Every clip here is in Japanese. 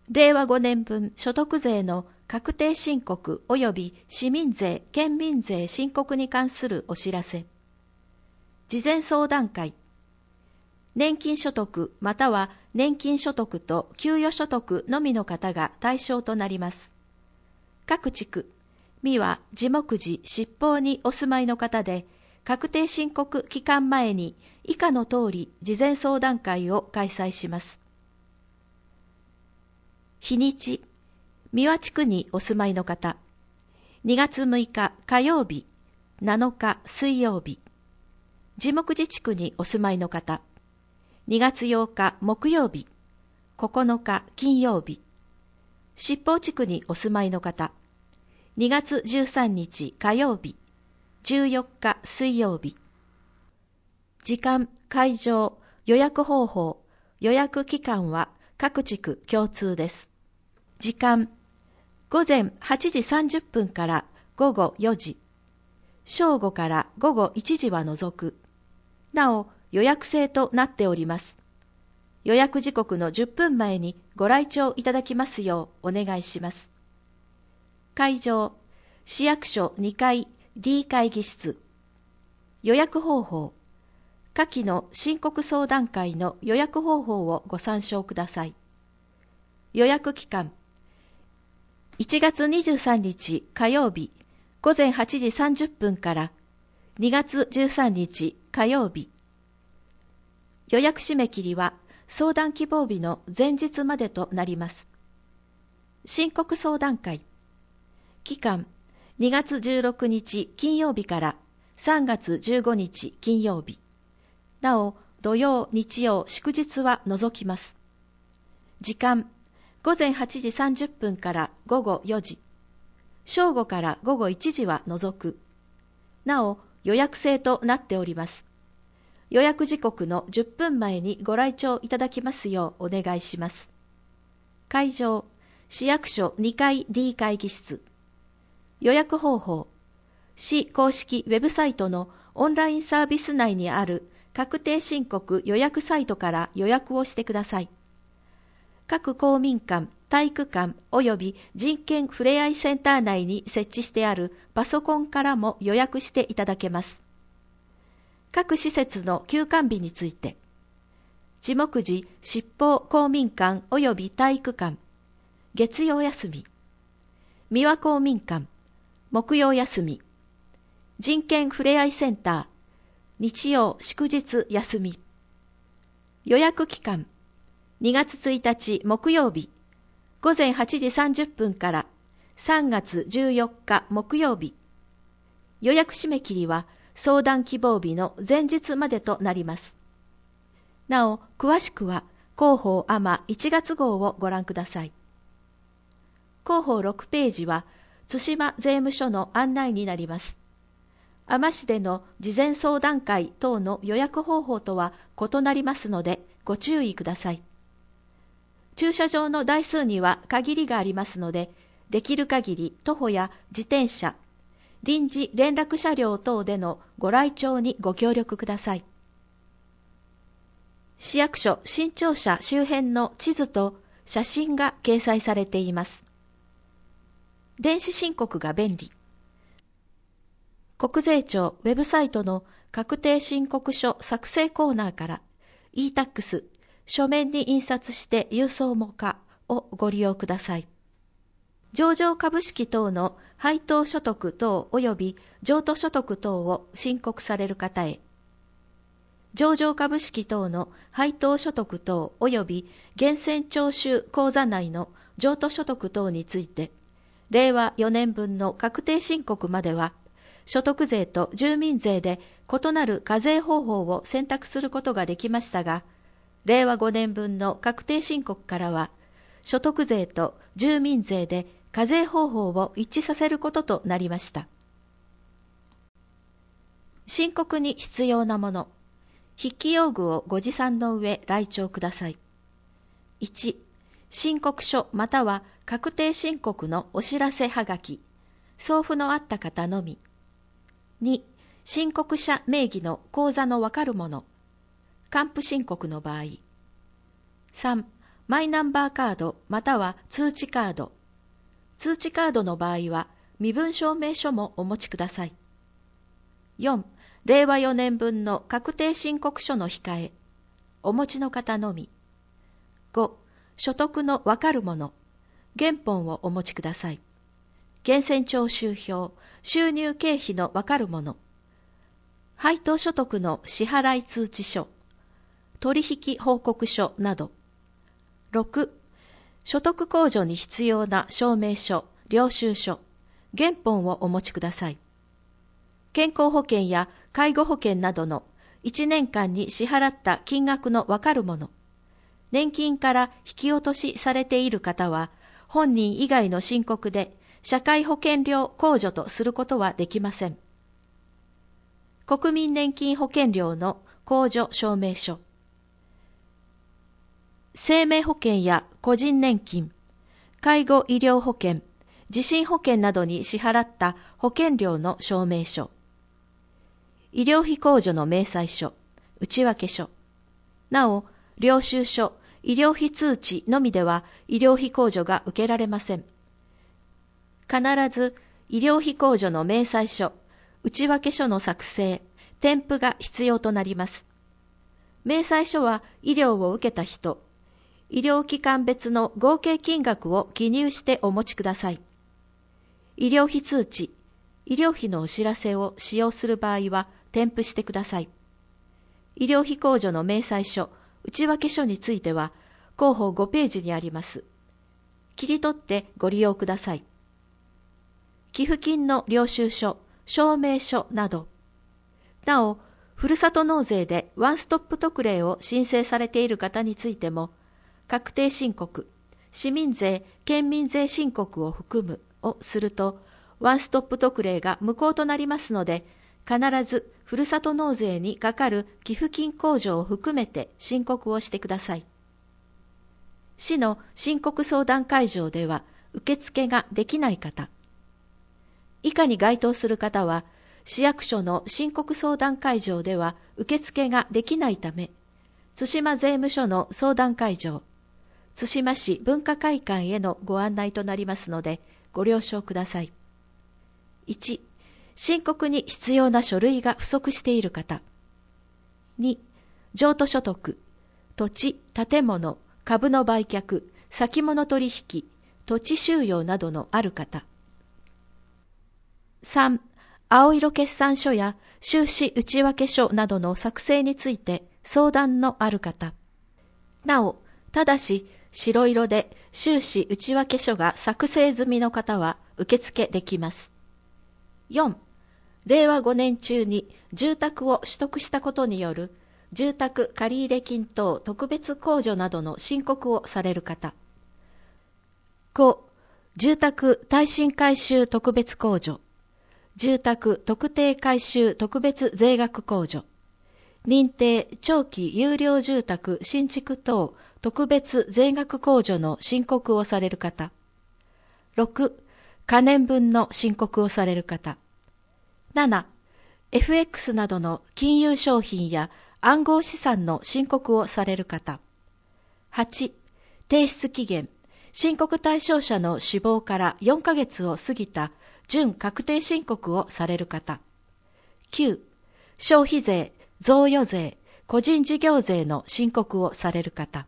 令和5年分所得税の確定申告及び市民税・県民税申告に関するお知らせ。事前相談会。年金所得または年金所得と給与所得のみの方が対象となります。各地区、三輪、地目寺、七宝にお住まいの方で、確定申告期間前に以下の通り事前相談会を開催します。日にち、三輪地区にお住まいの方、2月6日火曜日、7日水曜日。地目寺地区にお住まいの方、2月8日木曜日、9日金曜日。七宝地区にお住まいの方、2月13日火曜日、14日水曜日。時間、会場、予約方法、予約期間は各地区共通です。時間、午前8時30分から午後4時、正午から午後1時は除く。なお、予約制となっております。予約時刻の10分前にご来庁いただきますようお願いします。会場、市役所2階 D 会議室。予約方法、下記の申告相談会の予約方法をご参照ください。予約期間、1月23日火曜日午前8時30分から2月13日火曜日。予約締め切りは相談希望日の前日までとなります。申告相談会。期間、2月16日金曜日から3月15日金曜日。なお、土曜、日曜、祝日は除きます。時間、午前8時30分から午後4時。正午から午後1時は除く。なお、予約制となっております。予約時刻の10分前にご来庁いただきますようお願いします。会場、市役所2階 D 会議室。予約方法、市公式ウェブサイトのオンラインサービス内にある確定申告予約サイトから予約をしてください。各公民館、体育館及び人権ふれあいセンター内に設置してあるパソコンからも予約していただけます。各施設の休館日について、地目寺七宝公民館及び体育館、月曜休み。三輪公民館、木曜休み。人権ふれあいセンター、日曜祝日休み。予約期間、2月1日木曜日、午前8時30分から3月14日木曜日。予約締め切りは相談希望日の前日までとなります。なお、詳しくは広報アマ1月号をご覧ください。広報6ページは対馬税務署の案内になります。海士市での事前相談会等の予約方法とは異なりますのでご注意ください。駐車場の台数には限りがありますので、できる限り徒歩や自転車、臨時連絡車両等でのご来庁にご協力ください。市役所新庁舎周辺の地図と写真が掲載されています。電子申告が便利。国税庁ウェブサイトの確定申告書作成コーナーから e-tax 書面に印刷して郵送も可をご利用ください。上場株式等の配当所得等及び譲渡所得等を申告される方へ、上場株式等の配当所得等及び源泉徴収口座内の譲渡所得等について、令和4年分の確定申告までは、所得税と住民税で異なる課税方法を選択することができましたが、令和5年分の確定申告からは、所得税と住民税で課税方法を一致させることとなりました。申告に必要なもの、筆記用具をご持参の上来庁ください。1、申告書または確定申告のお知らせはがき、送付のあった方のみ。2、申告者名義の口座のわかるもの、還付申告の場合。3、 マイナンバーカードまたは通知カード。通知カードの場合は身分証明書もお持ちください。4、令和4年分の確定申告書の控え。お持ちの方のみ。5、所得のわかるもの。原本をお持ちください。源泉徴収票、収入経費のわかるもの。配当所得の支払い通知書、取引報告書など。6、所得控除に必要な証明書、領収書、原本をお持ちください。健康保険や介護保険などの1年間に支払った金額のわかるもの。年金から引き落としされている方は、本人以外の申告で社会保険料控除とすることはできません。国民年金保険料の控除証明書。生命保険や個人年金、介護医療保険、地震保険などに支払った保険料の証明書。医療費控除の明細書、内訳書。なお、領収書、医療費通知のみでは医療費控除が受けられません。必ず医療費控除の明細書、内訳書の作成、添付が必要となります。明細書は医療を受けた人、医療機関別の合計金額を記入してお持ちください。医療費通知、医療費のお知らせを使用する場合は添付してください。医療費控除の明細書、内訳書については、広報5ページにあります。切り取ってご利用ください。寄付金の領収書、証明書など。なお、ふるさと納税でワンストップ特例を申請されている方についても、確定申告、市民税、県民税申告を含むをすると、ワンストップ特例が無効となりますので、必ずふるさと納税にかかる寄付金控除を含めて申告をしてください。市の申告相談会場では受付ができない方。以下に該当する方は、市役所の申告相談会場では受付ができないため、対馬税務署の相談会場、対馬市文化会館へのご案内となりますので、ご了承ください。1、申告に必要な書類が不足している方。2、譲渡所得、土地、建物、株の売却、先物取引、土地収用などのある方。3、青色決算書や収支内訳書などの作成について相談のある方。なお、ただし白色で収支内訳書が作成済みの方は受付できます。4、令和5年中に住宅を取得したことによる住宅借入金等特別控除などの申告をされる方。5、住宅耐震改修特別控除、住宅特定改修特別税額控除、認定長期有料住宅新築等特別税額控除の申告をされる方。6、可年分の申告をされる方。7、FX などの金融商品や暗号資産の申告をされる方。8、提出期限、申告対象者の死亡から4ヶ月を過ぎた準確定申告をされる方。9、消費税、贈与税、個人事業税の申告をされる方。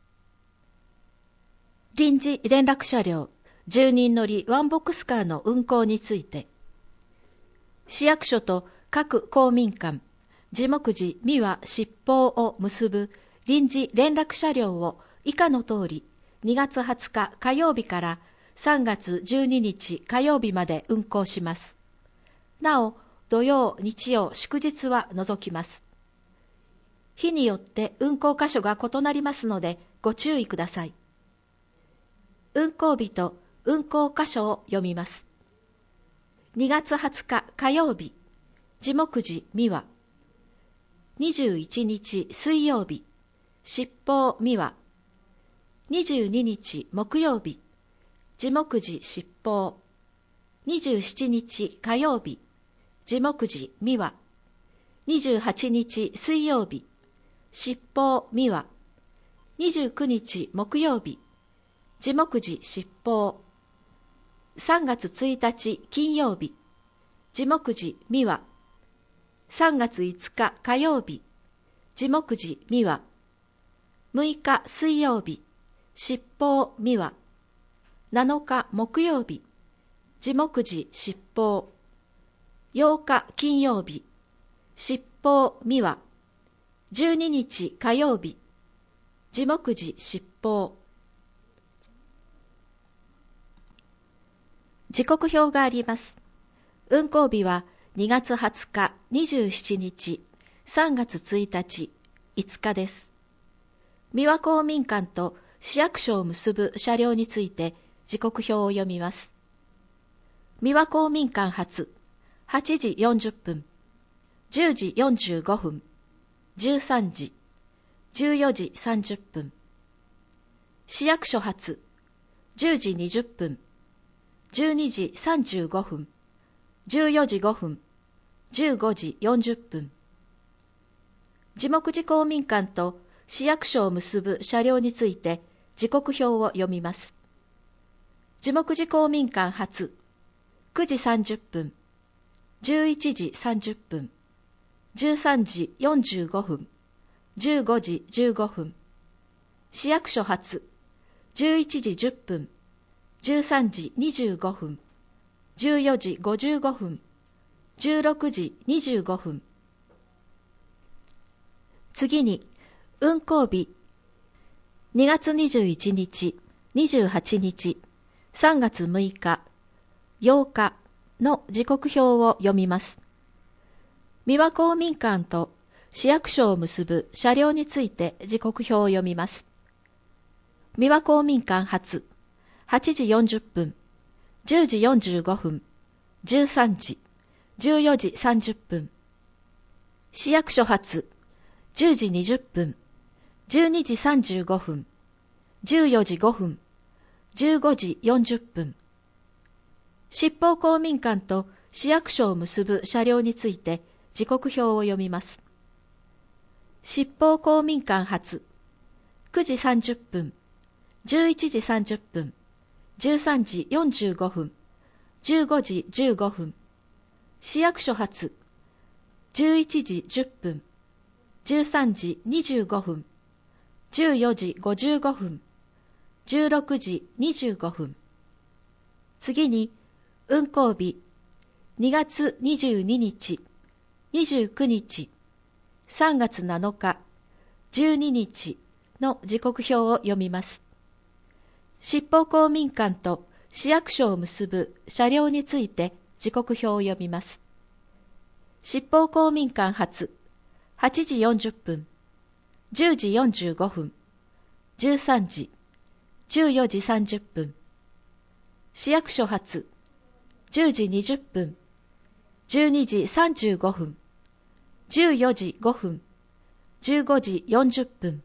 臨時連絡車両、10人乗りワンボックスカーの運行について、市役所と各公民館、地目寺、三輪、七宝を結ぶ臨時連絡車両を以下の通り、2月20日火曜日から3月12日火曜日まで運行します。なお、土曜、日曜、祝日は除きます。日によって運行箇所が異なりますのでご注意ください。運行日と運行箇所を読みます。2月20日火曜日、地目寺三輪。21日水曜日、七宝三輪。22日木曜日、地目寺七宝。27日火曜日、地目寺三輪。28日水曜日、七宝三輪。 29日木曜日、地目次執法。3月1日金曜日、地目次三輪。3月5日火曜日、地目次三輪。6日水曜日、執法三輪。7日木曜日、地目次執法。8日金曜日、執法三輪。12日火曜日、地目次執法。時刻表があります。運行日は2月20日、27日、3月1日、5日です。三輪公民館と市役所を結ぶ車両について時刻表を読みます。三輪公民館発、8時40分、10時45分、13時、14時30分。市役所発、10時20分、12時35分、14時5分、15時40分。地目次公民館と市役所を結ぶ車両について時刻表を読みます。地目次公民館発、9時30分、11時30分、13時45分、15時15分。市役所発、11時10分、13時25分、14時55分、16時25分。次に、運行日、2月21日、28日、3月6日、8日の時刻表を読みます。三輪公民館と市役所を結ぶ車両について時刻表を読みます。三輪公民館発、8時40分、10時45分、13時、14時30分。市役所発、10時20分、12時35分、14時5分、15時40分。執法公民館と市役所を結ぶ車両について時刻表を読みます。執法公民館発、9時30分、11時30分、13時45分、15時15分。市役所発、11時10分、13時25分、14時55分、16時25分。次に、運行日、2月22日、29日、3月7日、12日の時刻表を読みます。執法公民館と市役所を結ぶ車両について時刻表を読みます。執法公民館発、8時40分、10時45分、13時、14時30分。市役所発、10時20分、12時35分、14時5分、15時40分。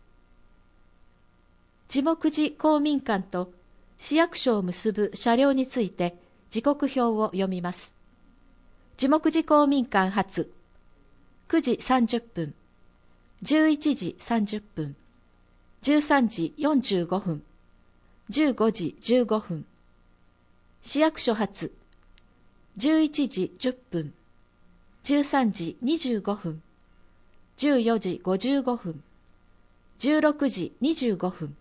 地目次公民館と市役所を結ぶ車両について時刻表を読みます。地目次公民館発、9時30分、11時30分、13時45分、15時15分。市役所発、11時10分、13時25分、14時55分、16時25分。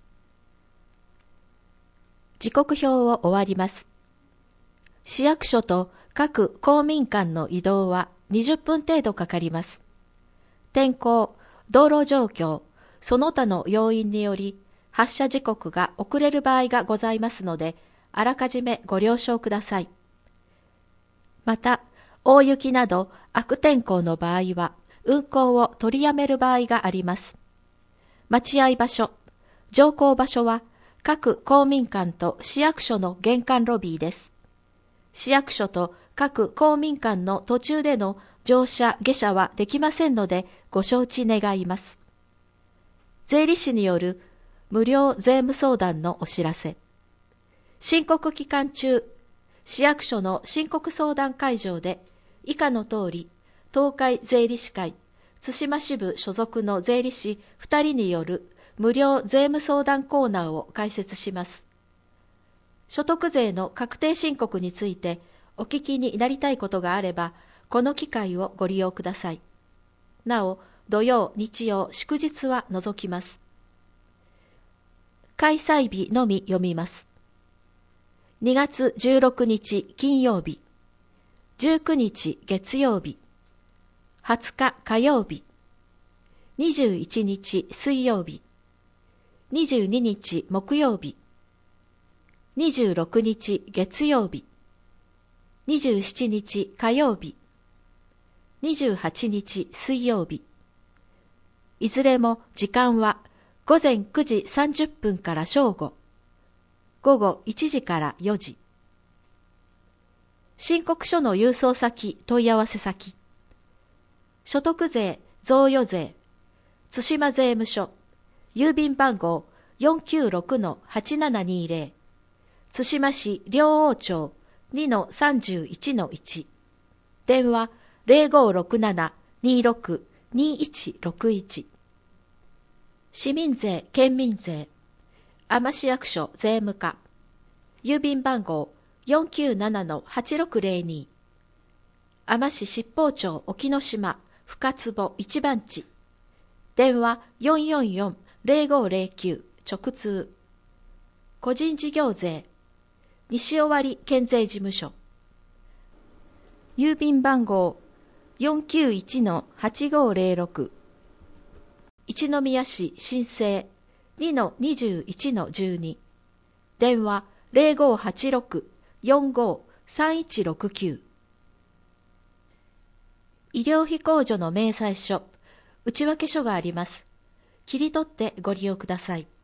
時刻表を終わります。市役所と各公民館の移動は20分程度かかります。天候、道路状況、その他の要因により発車時刻が遅れる場合がございますので、あらかじめご了承ください。また、大雪など悪天候の場合は運行を取りやめる場合があります。待合場所、乗降場所は各公民館と市役所の玄関ロビーです。市役所と各公民館の途中での乗車・下車はできませんのでご承知願います。税理士による無料税務相談のお知らせ。申告期間中、市役所の申告相談会場で以下の通り、東海税理士会、津島支部所属の税理士2人による無料税務相談コーナーを開設します。所得税の確定申告についてお聞きになりたいことがあれば、この機会をご利用ください。なお、土曜、日曜、祝日は除きます。開催日のみ読みます。2月16日金曜日、19日月曜日、20日火曜日、21日水曜日、22日木曜日、26日月曜日、27日火曜日、28日水曜日。いずれも時間は午前9時30分から正午、午後1時から4時。申告書の郵送先、問い合わせ先。所得税、贈与税、津島税務署、郵便番号 496-8720、津島市両王町 2-31-1、電話 0567-26-2161。市民税、県民税、海士市役所税務課、郵便番号 497-8602、海士市七宝町沖ノ島深坪一番地、電話 444-0509 直通。個人事業税、西尾張県税事務所、郵便番号 491-8506、一宮市新生 2-21-12、電話 0586-45-3169。医療費控除の明細書、内訳書があります。切り取ってご利用ください。